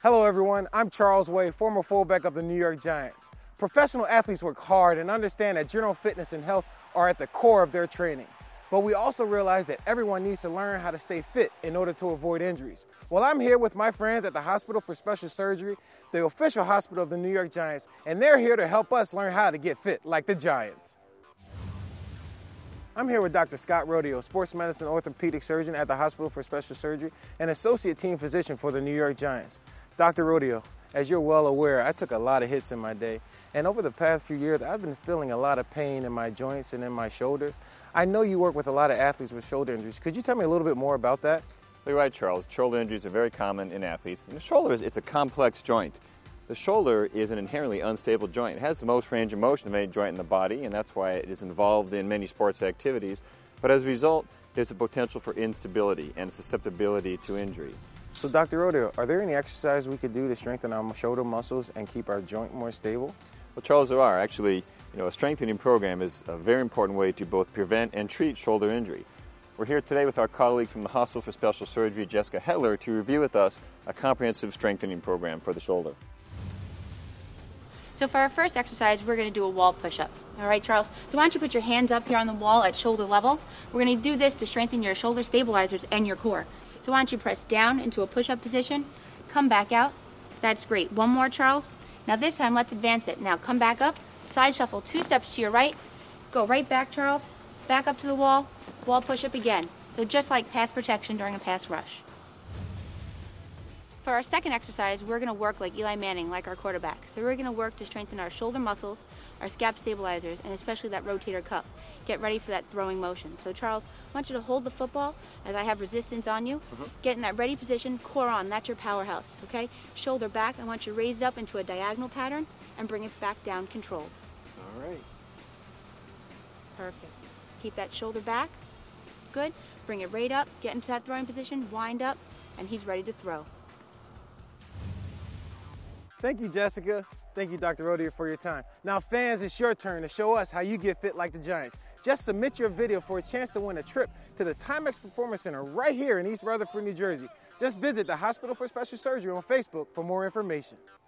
Hello everyone, I'm Charles Way, former fullback of the New York Giants. Professional athletes work hard and understand that general fitness and health are at the core of their training. But we also realize that everyone needs to learn how to stay fit in order to avoid injuries. Well, I'm here with my friends at the Hospital for Special Surgery, the official hospital of the New York Giants, and they're here to help us learn how to get fit like the Giants. I'm here with Dr. Scott Rodeo, sports medicine orthopedic surgeon at the Hospital for Special Surgery and associate team physician for the New York Giants. Dr. Rodeo, as you're well aware, I took a lot of hits in my day, and over the past few years, I've been feeling a lot of pain in my joints and in my shoulder. I know you work with a lot of athletes with shoulder injuries. Could you tell me a little bit more about that? You're right, Charles. Shoulder injuries are very common in athletes. And the shoulder it's a complex joint. The shoulder is an inherently unstable joint. It has the most range of motion of any joint in the body, and that's why it is involved in many sports activities. But as a result, there's a potential for instability and susceptibility to injury. So, Dr. Rodeo, are there any exercises we could do to strengthen our shoulder muscles and keep our joint more stable? Well, Charles, there are. Actually, a strengthening program is a very important way to both prevent and treat shoulder injury. We're here today with our colleague from the Hospital for Special Surgery, Jessica Hetler, to review with us a comprehensive strengthening program for the shoulder. So for our first exercise, we're going to do a wall push-up. All right, Charles? So why don't you put your hands up here on the wall at shoulder level? We're going to do this to strengthen your shoulder stabilizers and your core. So why don't you press down into a push-up position, come back out. That's great. One more, Charles. Now this time, let's advance it. Now come back up, side shuffle 2 steps to your right, go right back, Charles, back up to the wall push-up again. So just like pass protection during a pass rush. For our second exercise, we're going to work like Eli Manning, like our quarterback. So we're going to work to strengthen our shoulder muscles, our scap stabilizers, and especially that rotator cuff. Get ready for that throwing motion. So Charles, I want you to hold the football as I have resistance on you. Get in that ready position, core on, that's your powerhouse, okay? Shoulder back, I want you to raise it up into a diagonal pattern and bring it back down controlled. All right. Perfect. Keep that shoulder back. Good. Bring it right up, get into that throwing position, wind up, and he's ready to throw. Thank you, Jessica. Thank you, Dr. Rodeo, for your time. Now, fans, it's your turn to show us how you get fit like the Giants. Just submit your video for a chance to win a trip to the Timex Performance Center right here in East Rutherford, New Jersey. Just visit the Hospital for Special Surgery on Facebook for more information.